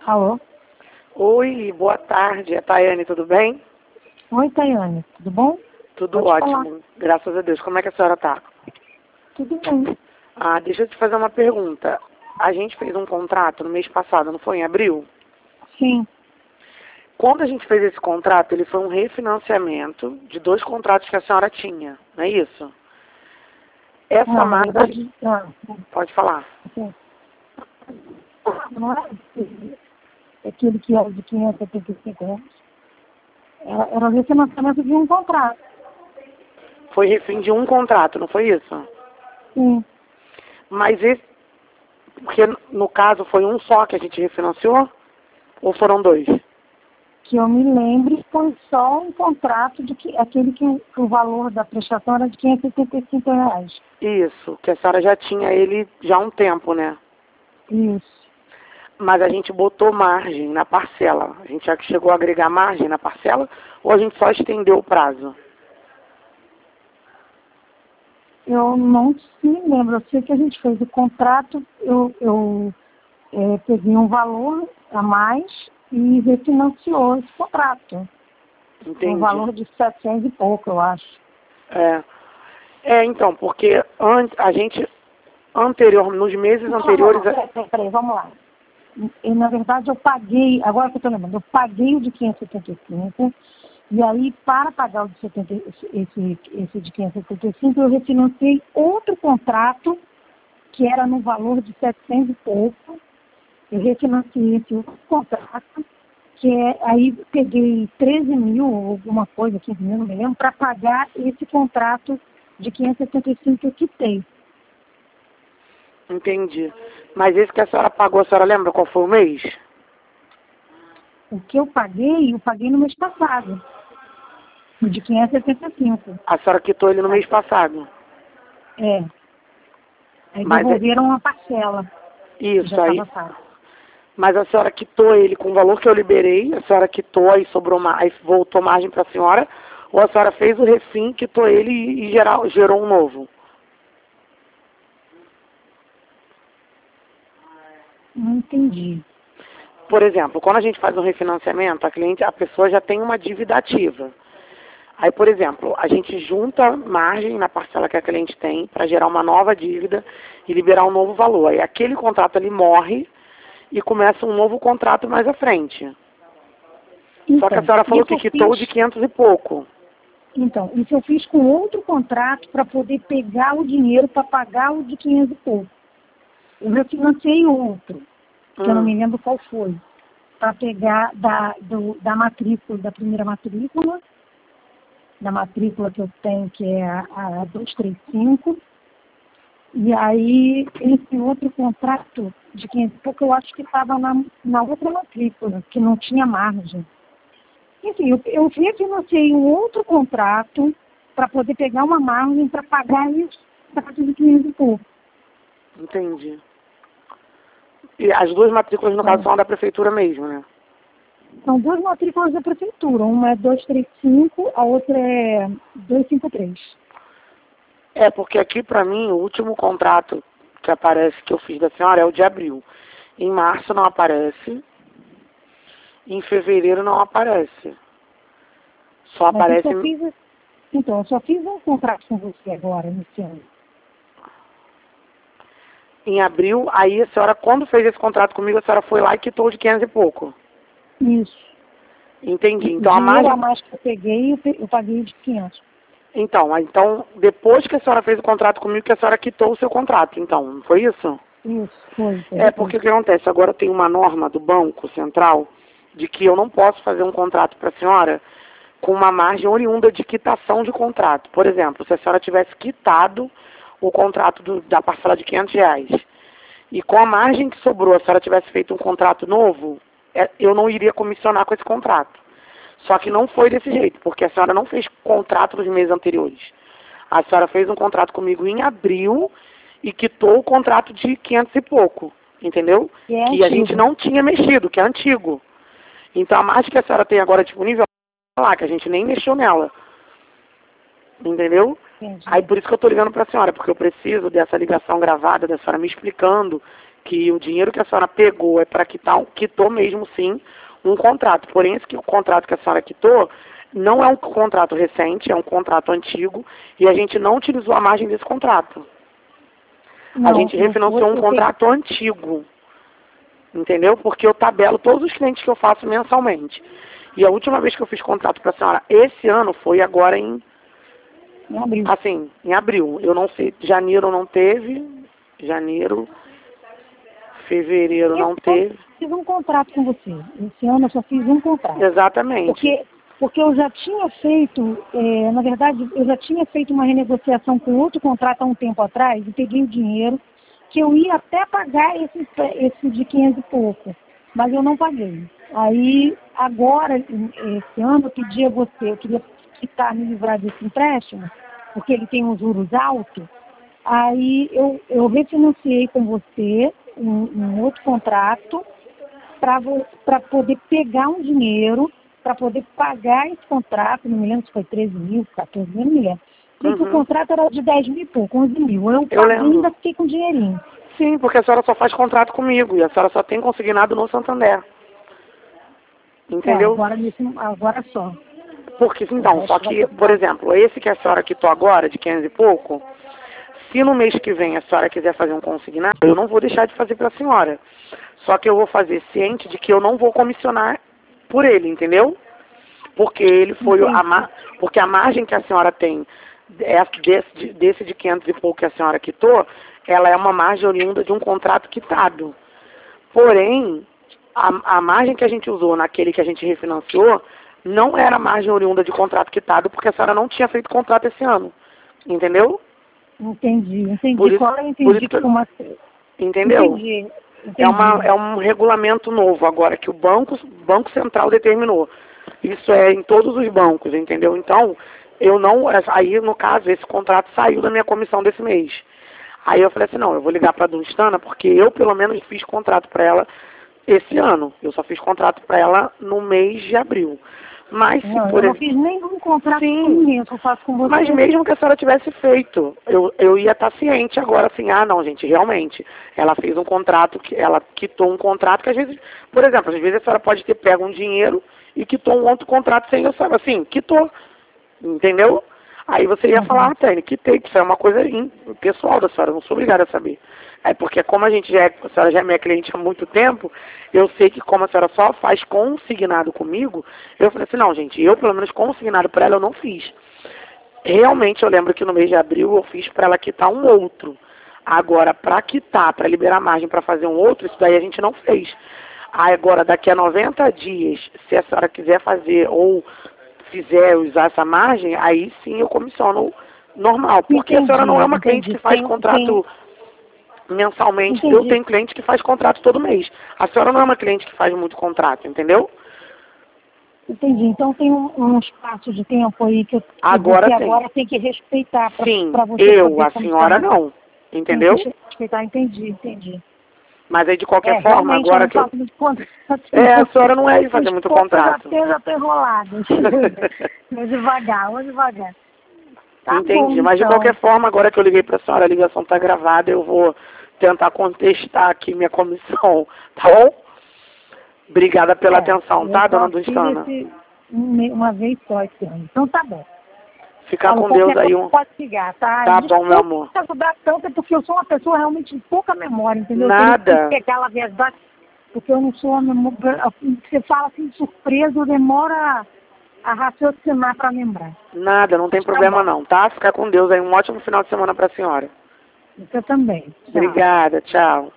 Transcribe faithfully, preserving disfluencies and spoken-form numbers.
Alô? Oi, boa tarde. É Tayane, tudo bem? Oi, Tayane, tudo bom? Tudo Pode ótimo, falar. graças a Deus. Como é que a senhora está? Tudo bem. Ah, deixa eu te fazer uma pergunta. A gente fez um contrato no mês passado, não foi em abril? Sim. Quando a gente fez esse contrato, ele foi um refinanciamento de dois contratos que a senhora tinha, não é isso? Essa Não, na margem... verdade, ah, Pode falar. sim. Não é aquele que era de quinhentos e setenta e cinco reais. Era, era o refinanciamento de um contrato. Foi refim de um contrato, não foi isso? Sim. Mas esse... Porque no caso foi um só que a gente refinanciou? Ou foram dois? Que eu me lembre, foi só um contrato de que aquele que, o- que o valor da prestação era de quinhentos e setenta e cinco reais. Isso, que a senhora já tinha ele já há um tempo, né? Isso. Mas a gente botou margem na parcela. A gente já chegou a agregar margem na parcela ou a gente só estendeu o prazo? Eu não me lembro, eu sei que a gente fez o contrato, eu, eu é, peguei um valor a mais e refinanciou esse contrato. Um Entendi. valor de setecentos e pouco, eu acho. É, é então, porque an a gente anterior, nos meses Não, não, anteriores... não, peraí, peraí, peraí, vamos lá. E, na verdade, eu paguei, agora que eu estou lembrando, eu paguei o de quinhentos e setenta e cinco, e aí, para pagar o de setenta, esse, esse de quinhentos e setenta e cinco, eu refinanciei outro contrato, que era no valor de setecentos e pouco. Eu refinanciei esse outro contrato, que é, aí peguei treze mil, ou alguma coisa, quinze mil, não me lembro, para pagar esse contrato de quinhentos e setenta e cinco que eu quitei. Entendi. Mas esse que a senhora pagou, a senhora lembra qual foi o mês? O que eu paguei, eu paguei no mês passado, o de quinhentos e setenta e cinco. A senhora quitou ele no mês passado. É. Aí Mas é devolveram uma parcela, que já isso aí. estava paga. Mas a senhora quitou ele com o valor que eu liberei, a senhora quitou aí sobrou ma- aí voltou margem para a senhora, ou a senhora fez o refim, quitou ele e, e geral, gerou um novo? Não entendi. Por exemplo, quando a gente faz um refinanciamento, a cliente, a pessoa já tem uma dívida ativa. Aí, por exemplo, a gente junta margem na parcela que a cliente tem para gerar uma nova dívida e liberar um novo valor. Aí aquele contrato ali morre e começa um novo contrato mais à frente. Só que a Então, senhora falou isso que eu quitou de fiz, quinhentos e pouco. então, isso eu fiz com outro contrato para poder pegar o dinheiro para pagar o de quinhentos e pouco. Eu refinanciei outro, que eu não Hum, me lembro qual foi, para pegar da, do, da matrícula, da primeira matrícula, da matrícula que eu tenho, que é a, a duzentos e trinta e cinco, e aí esse outro contrato de quinhentos e pouco, eu acho que estava na, na outra matrícula, que não tinha margem. Enfim, eu, eu refinanciei um outro contrato para poder pegar uma margem para pagar isso, para de quinhentos e pouco. entendi. E as duas matrículas, no caso, Então, são da prefeitura mesmo, né? são duas matrículas da prefeitura, uma é duzentos e trinta e cinco, a outra é duzentos e cinquenta e três. É, porque aqui pra mim, o último contrato que aparece que eu fiz da senhora é o de abril. Em março não aparece, em fevereiro não aparece. Só Mas eu aparece só fiz, então, eu só fiz um contrato com você agora, nesse ano. em abril. Aí a senhora, quando fez esse contrato comigo, a senhora foi lá e quitou de quinhentos e pouco. Isso. Entendi. O Então a dinheiro margem... a mais que eu peguei, eu, pe- eu paguei de quinhentos. Então, ah, então, depois que a senhora fez o contrato comigo, que a senhora quitou o seu contrato, então, não foi isso? Isso, foi, foi É, depois. porque o que acontece? Agora tem uma norma do Banco Central de que eu não posso fazer um contrato para a senhora com uma margem oriunda de quitação de contrato. Por exemplo, se a senhora tivesse quitado o contrato do- da parcela de quinhentos reais e com a margem que sobrou, a senhora tivesse feito um contrato novo, é, eu não iria comissionar com esse contrato. Só que não foi desse jeito, porque a senhora não fez contrato nos meses anteriores. A senhora fez um contrato comigo em abril e quitou o contrato de quinhentos e pouco, entendeu? E é Que a gente antigo. não tinha mexido, que é antigo. Então a margem que a senhora tem agora disponível é lá, que a gente nem mexeu nela, entendeu? Entendi. Aí por isso que eu estou ligando para a senhora, porque eu preciso dessa ligação gravada da senhora me explicando que o dinheiro que a senhora pegou é para quitar, quitou mesmo sim um contrato. Porém, esse que, o contrato que a senhora quitou não é um contrato recente, é um contrato antigo e a gente não utilizou a margem desse contrato. Não, a gente refinanciou um contrato tenho... antigo, entendeu? Porque eu tabelo todos os clientes que eu faço mensalmente. E a última vez que eu fiz contrato para a senhora esse ano foi agora em... Em abril. Assim, em abril. Eu não sei, janeiro não teve, janeiro, fevereiro eu não teve. Eu fiz um contrato com você. Esse ano eu só fiz um contrato. Exatamente. Porque, porque eu já tinha feito, é, na verdade, eu já tinha feito uma renegociação com outro contrato há um tempo atrás e peguei o dinheiro que eu ia até pagar esse, esse de quinhentos e pouco, mas eu não paguei. Aí, agora, esse ano, eu pedi a você, eu queria quitar, me livrar desse empréstimo, porque ele tem uns juros altos. Aí eu, eu refinanciei com você um, um outro contrato para poder pegar um dinheiro, para poder pagar esse contrato, não me lembro se foi treze mil, quatorze mil, não me lembro. Sei que o contrato era de dez mil e pouco, onze mil. Eu, Eu paguei, lembro. ainda fiquei com dinheirinho. Sim, porque a senhora só faz contrato comigo e a senhora só tem consignado no Santander. Entendeu? É, agora, nesse, agora só. Porque, então, só que, por exemplo, esse que a senhora quitou agora, de quinhentos e pouco, se no mês que vem a senhora quiser fazer um consignado, eu não vou deixar de fazer para a senhora. Só que eu vou fazer ciente de que eu não vou comissionar por ele, entendeu? Porque ele foi a mar... porque a margem que a senhora tem desse, desse de quinhentos e pouco que a senhora quitou, ela é uma margem oriunda de um contrato quitado. Porém, a, a margem que a gente usou naquele que a gente refinanciou não era margem oriunda de contrato quitado, porque a senhora não tinha feito contrato esse ano. Entendeu? Entendi, entendi. Por isso, Qual eu entendi por isso que, como a... entendeu? Entendi, entendi. É, uma, é um regulamento novo agora que o Banco, Banco Central determinou. Isso é em todos os bancos, entendeu? Então, eu não... Aí, no caso, esse contrato saiu da minha comissão desse mês. Aí eu falei assim, não, eu vou ligar para a Dunstana, porque eu, pelo menos, fiz contrato para ela esse ano. Eu só fiz contrato para ela no mês de abril. Mas, se não, por eu não fiz nenhum contrato Sim, com ninguém, eu só faço com você. Mas mesmo que a senhora tivesse feito, eu, eu ia estar ciente agora, assim, ah, não, gente, realmente, ela fez um contrato, que ela quitou um contrato que às vezes, por exemplo, às vezes a senhora pode ter pego um dinheiro e quitou um outro contrato sem eu saber, assim, quitou, entendeu? Aí você ia Uhum. falar, ah, Tânia, quitei, que isso é uma coisa pessoal da senhora, eu não sou obrigada a saber. É porque como a gente já é, a senhora já é minha cliente há muito tempo, eu sei que como a senhora só faz consignado comigo, eu falei assim, não, gente, eu pelo menos consignado para ela eu não fiz. Realmente eu lembro que no mês de abril eu fiz para ela quitar um outro. Agora, para quitar, para liberar margem para fazer um outro, isso daí a gente não fez. Aí, agora, daqui a noventa dias, se a senhora quiser fazer ou fizer usar essa margem, aí sim eu comissiono normal. Porque Entendi, a senhora não é uma cliente entendi. que faz Tem- contrato mensalmente. Entendi. Eu tenho cliente que faz contrato todo mês. A senhora não é uma cliente que faz muito contrato, entendeu? Entendi. Então tem um, um espaço de tempo aí que, eu- que Agora você tem. agora tem que respeitar para Sim, você eu, poder a senhora comissionar. não. Tem Entendeu? que respeitar, entendi, entendi. Mas aí de qualquer É, forma, realmente eu agora não que eu... faço muito contrato. É, a senhora não é de fazer Os muito poucos eu já contrato. tenho, já tô enrolada. Vou devagar, vou devagar. Tá Entendi, bom, mas de então. qualquer forma, agora que eu liguei para a senhora, a ligação está gravada, eu vou tentar contestar aqui minha comissão, tá bom? Obrigada pela É, atenção, eu tá, só dona fiz Dunstana? esse um- uma vez só esse ano. Então tá bom. Ficar Falou, com Deus qualquer aí coisa um... pode ligar, tá? Tá Desculpa bom, meu amor. te ajudar tanto, é porque eu sou uma pessoa realmente de pouca memória, entendeu? Eu Nada. tenho que pegar a verdade, porque eu não sou uma memória... Você fala assim de surpresa, eu demoro a, a raciocinar para lembrar. Nada, não tem Tá problema bom. não, tá? Ficar com Deus aí, um ótimo final de semana para a senhora. Você também. Tchau. Obrigada, tchau.